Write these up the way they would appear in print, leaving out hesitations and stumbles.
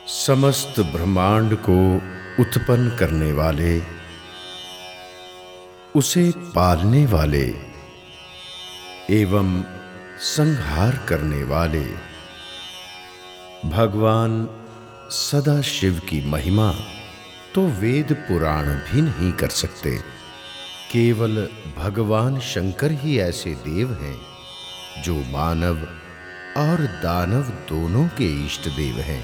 समस्त ब्रह्मांड को उत्पन्न करने वाले, उसे पालने वाले एवं संहार करने वाले भगवान सदाशिव की महिमा तो वेद पुराण भी नहीं कर सकते। केवल भगवान शंकर ही ऐसे देव हैं जो मानव और दानव दोनों के इष्ट देव हैं।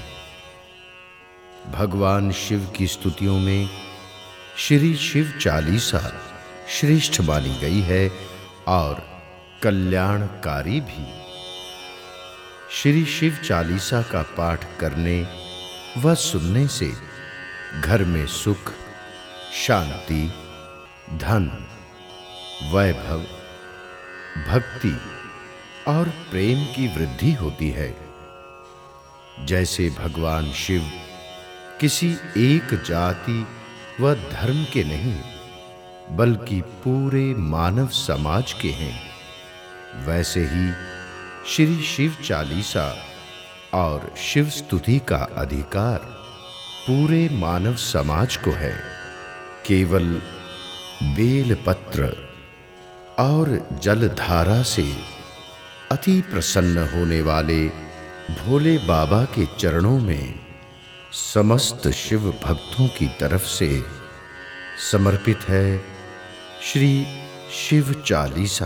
भगवान शिव की स्तुतियों में श्री शिव चालीसा श्रेष्ठ मानी गई है और कल्याणकारी भी। श्री शिव चालीसा का पाठ करने व सुनने से घर में सुख, शांति, धन, वैभव, भक्ति और प्रेम की वृद्धि होती है। जैसे भगवान शिव किसी एक जाति व धर्म के नहीं बल्कि पूरे मानव समाज के हैं, वैसे ही श्री शिव चालीसा और शिव स्तुति का अधिकार पूरे मानव समाज को है। केवल बेल पत्र और जलधारा से अति प्रसन्न होने वाले भोले बाबा के चरणों में समस्त शिव भक्तों की तरफ से समर्पित है श्री शिव चालीसा।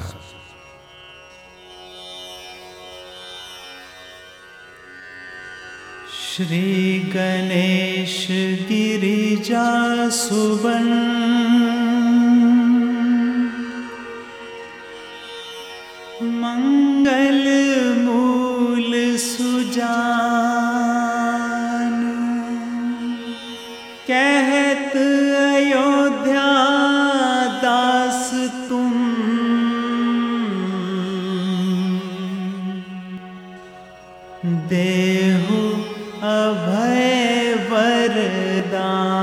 श्री गणेश गिरिजा सुबन मंगल मूल सुजान, कहत अयोध्या दास तुम, देहु अभय वरदान।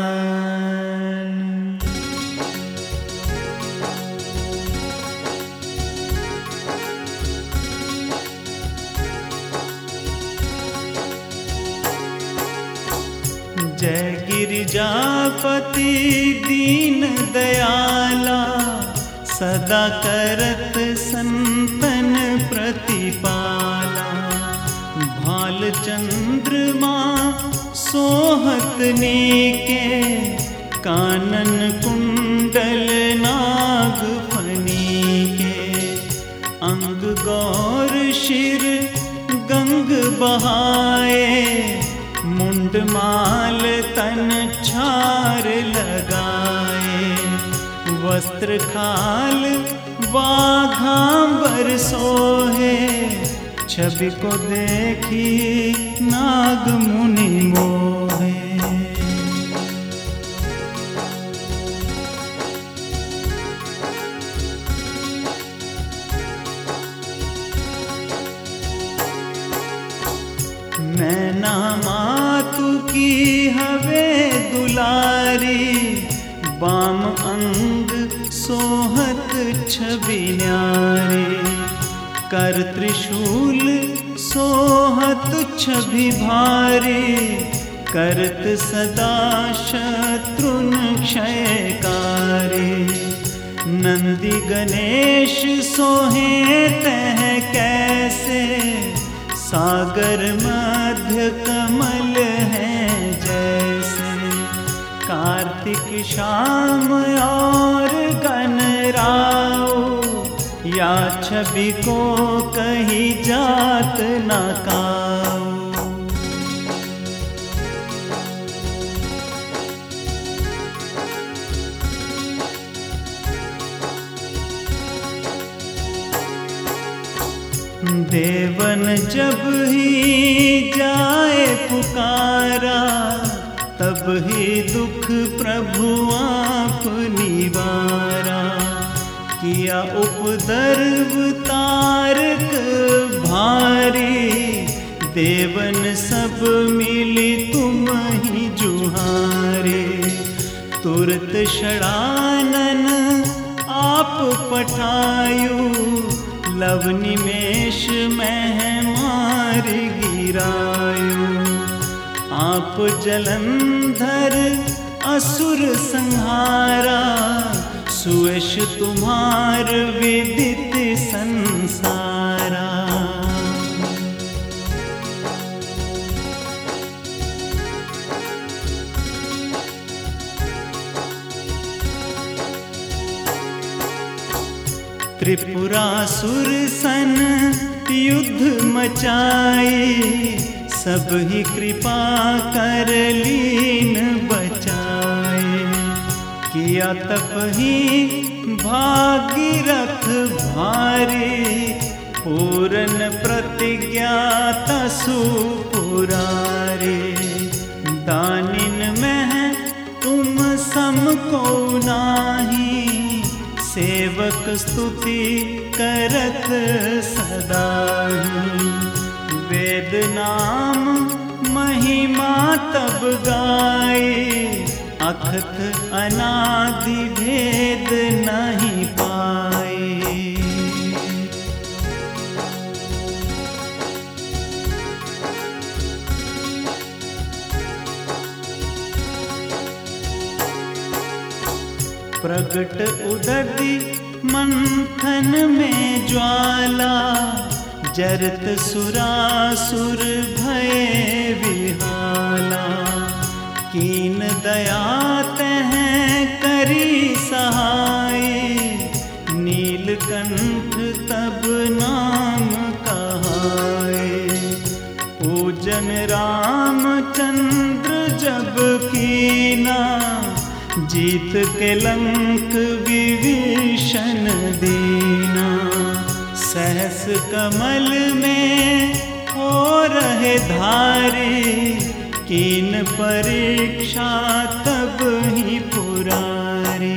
जय गिरिजापति दीन दयाला, सदा करत संतन प्रतिपाला। भाल चंद्रमा सोहत नीके, कानन कुंडल नाग फनी के। अंग गौर शिर गंग बहाए, मुंड माल तन छार लगाए। वस्त्र खाल वाघांबर सोहे, छवि को देखी नाग मुनि मोहे। मैना मातु की हवे दुलारी, बाम अंग सोहत छवि न्यारी। कर त्रिशूल सोहत छवि भारी, करत सदा शत्रुन क्षयकारी। नंदी गणेश सोहे तह कैसे, सागर मध्य कमल है जैसे। कार्तिक शाम और गणराओ, या छवि को कहीं जात न काओ। देवन जब ही जाए पुकारा, तब ही दुख प्रभु आप निवारा। किया उपद्रव तारक भारी, देवन सब मिली तुम ही जुहारे। तुरत षडानन आप पठायु, लव निमेष में मार गिरायु। आप जलंधर असुर संहारा, सुयश तुम्हार विदित संसारा। त्रिपुरासुर सन युद्ध मचाए, सब ही कृपा कर लीन बचाए। किया तप ही भागीरथ भारी, पूरन प्रतिज्ञा तसु पुरारे। दानिन में तुम सम को नाही, सेवक स्तुति करत सदाही। वेद नाम महिमा तब गाए, अखत अनादि भेद नहीं पाए। प्रगट उदधि मंथन में ज्वाला, जरत सुरासुर भय विहाला। कीन दया तह करी सहाय, नीलकंठ तब नाम कहाए। पूजन रामचंद्र जब कीना, जीत के लंक विभीषण दीना। सहस कमल में हो रहे धारे, कीन परीक्षा तब ही पुरारे।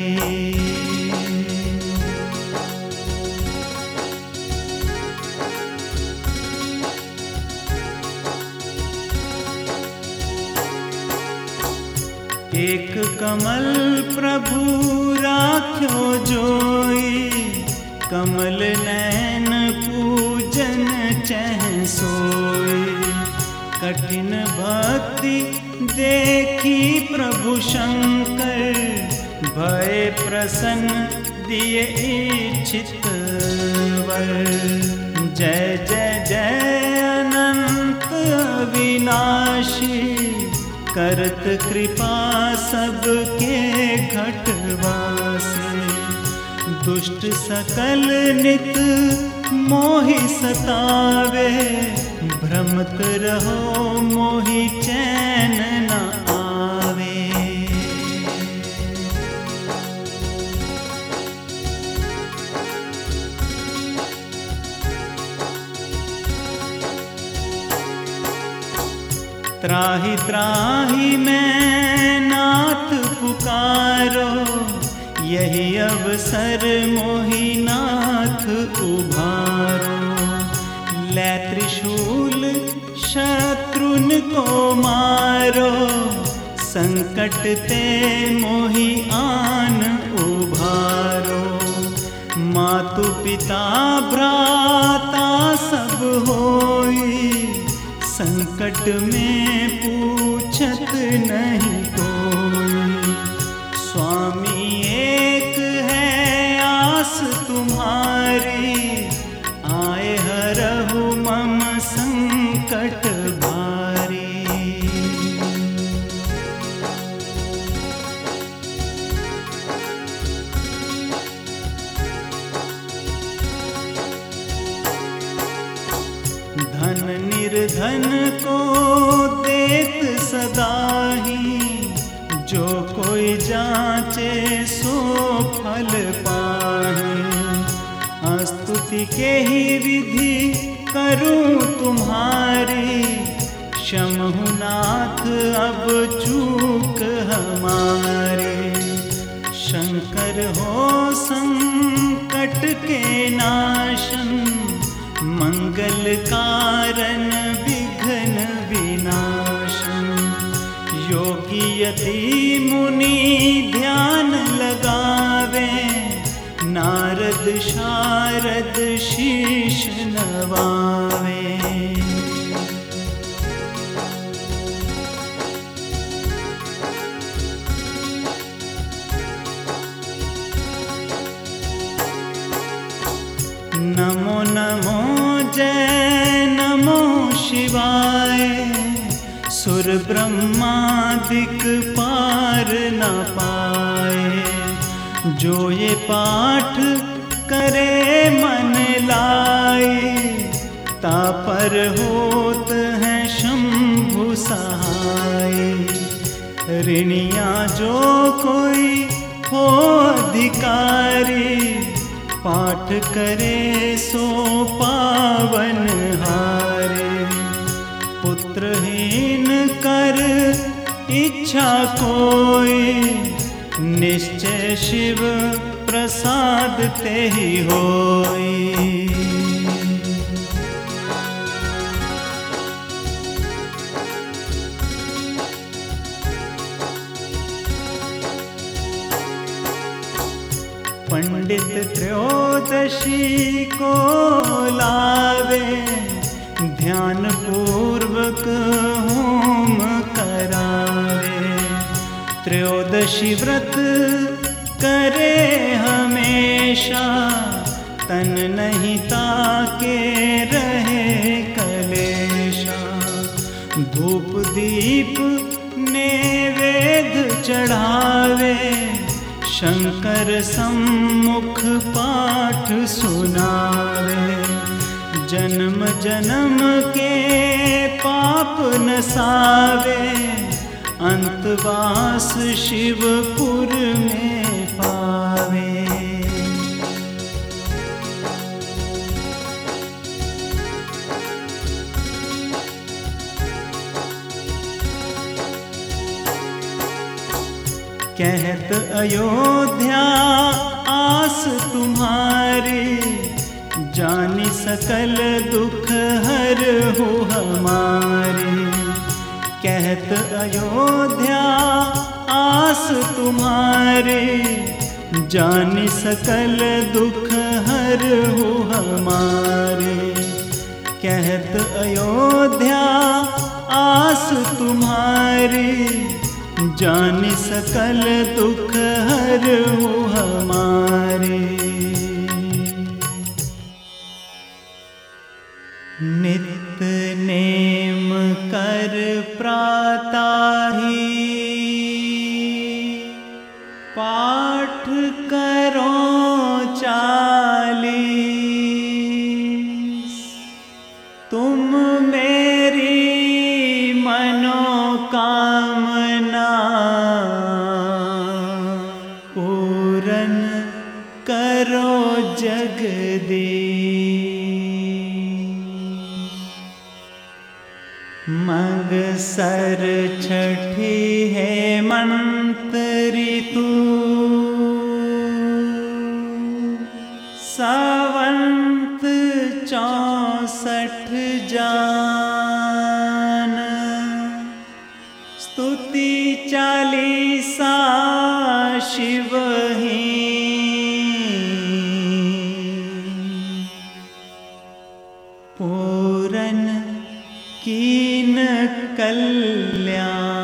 एक कमल प्रभु राख्यो जोई, कमल नैन पूजन चह सोई। कठिन भक्ति देखी प्रभु शंकर, भय प्रसन्न दिए इच्छित वर। जय जय जय अनंत अविनाशी, करत कृपा सबके घटवासे। दुष्ट सकल नित मोहि सतावे, भ्रमत रहो मोहि चैन न आवे। त्राहि त्राहि मैं नाथ पुकारो, यही अवसर मोहि नाथ उभारो। लै त्रिशूल शत्रुन को मारो, संकट ते मोहि आन उभारो। मातु पिता भ्राता सब होई, संकट में पूछत नहीं कोई। स्वामी एक है आस तुम्हारी, आए हरहु मम संकट भारी। धन निर्धन को देत सदाही, जो कोई जांचे सो फल पाहे। स्तुति के ही विधि करूं तुम्हारी, क्षमहु नाथ अब चूक हमारे। शंकर हो संकट के नाशन, मंगल कारण विघ्न विनाशन। योगी यति मुनि ध्यान लगावे, नारद शारद शीश नवावे। शिवाय सुर ब्रह्मादिक पार न पाए। जो ये पाठ करे मन लाए तापर होत है शंभु सहाय। ऋणिया जो कोई हो अधिकारी पाठ करे सो पावन हारे। पुत्रहीन कर इच्छा कोई निश्चय शिव प्रसाद ते ही होई। पंडित त्रयोदशी को लावे ध्यान पूर्वक होम करावे। त्रयोदशी व्रत करे हमेशा तन नहीं ताके रहे कलेशा। धूप दीप नैवेद्य चढ़ावे शंकर सम्मुख पाठ सुनावे। जन्म जन्म के पाप नसावे अंतवास शिवपुर में पावे। कहत अयोध्या आस तुम्हारी जानी सकल दुख हर हो हमारी। कहत अयोध्या आस तुम्हारी जानी सकल दुख हर हो हमारी। कहत अयोध्या आस तुम्हारी जानी सकल दुख हर हो हमारे। नित नेम कर प्राताही पाठ करो 40। तुम मेरी मनोकामना पूरन करो जगदीश। मगसर छठी हेमंत ऋतु सावंत 64 जान। स्तुति 40 शिव ही पूरन कीन कल्याण।